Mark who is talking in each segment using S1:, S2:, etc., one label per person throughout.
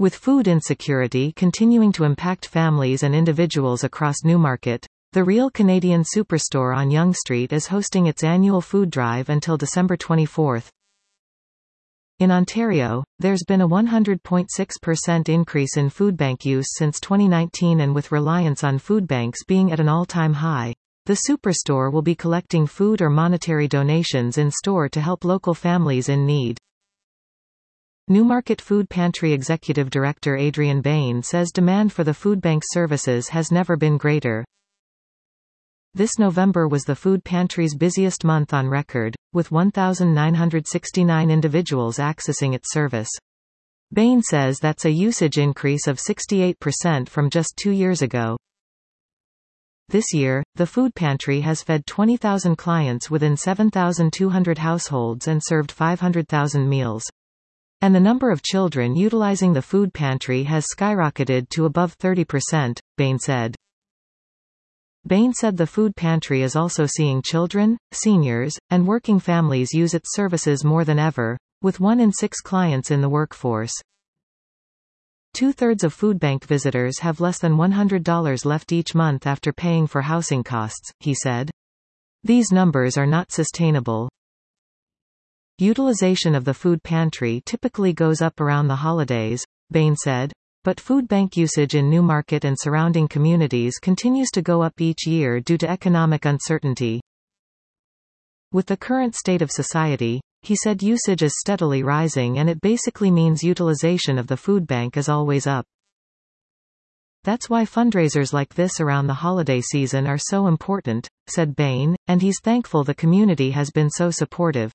S1: With food insecurity continuing to impact families and individuals across Newmarket, the Real Canadian Superstore on Yonge Street is hosting its annual food drive until December 24. In Ontario, there's been a 100.6% increase in food bank use since 2019, and with reliance on food banks being at an all-time high, the Superstore will be collecting food or monetary donations in store to help local families in need. Newmarket Food Pantry Executive Director Adrian Bain says demand for the food bank services has never been greater. This November was the food pantry's busiest month on record, with 1,969 individuals accessing its service. Bain says that's a usage increase of 68% from just 2 years ago. This year, the food pantry has fed 20,000 clients within 7,200 households and served 500,000 meals. And the number of children utilizing the food pantry has skyrocketed to above 30%, Bain said. Bain said the food pantry is also seeing children, seniors, and working families use its services more than ever, with 1 in 6 clients in the workforce. 2/3 of food bank visitors have less than $100 left each month after paying for housing costs, he said. These numbers are not sustainable. Utilization of the food pantry typically goes up around the holidays, Bain said. But food bank usage in Newmarket and surrounding communities continues to go up each year due to economic uncertainty. With the current state of society, he said usage is steadily rising, and it basically means utilization of the food bank is always up. That's why fundraisers like this around the holiday season are so important, said Bain, and he's thankful the community has been so supportive.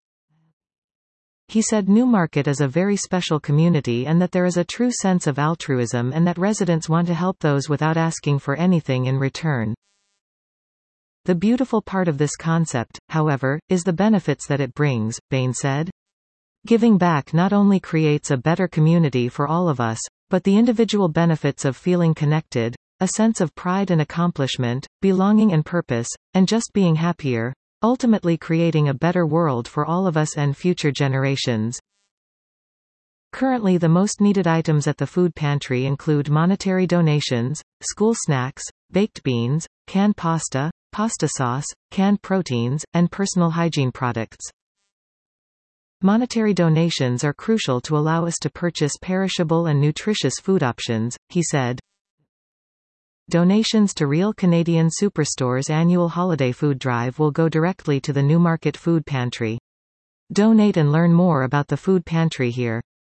S1: He said Newmarket is a very special community and that there is a true sense of altruism and that residents want to help those without asking for anything in return. The beautiful part of this concept, however, is the benefits that it brings, Bain said. Giving back not only creates a better community for all of us, but the individual benefits of feeling connected, a sense of pride and accomplishment, belonging and purpose, and just being happier, ultimately creating a better world for all of us and future generations. Currently, the most needed items at the food pantry include monetary donations, school snacks, baked beans, canned pasta, pasta sauce, canned proteins, and personal hygiene products. Monetary donations are crucial to allow us to purchase perishable and nutritious food options, he said. Donations to Real Canadian Superstore's annual holiday food drive will go directly to the Newmarket Food Pantry. Donate and learn more about the food pantry here.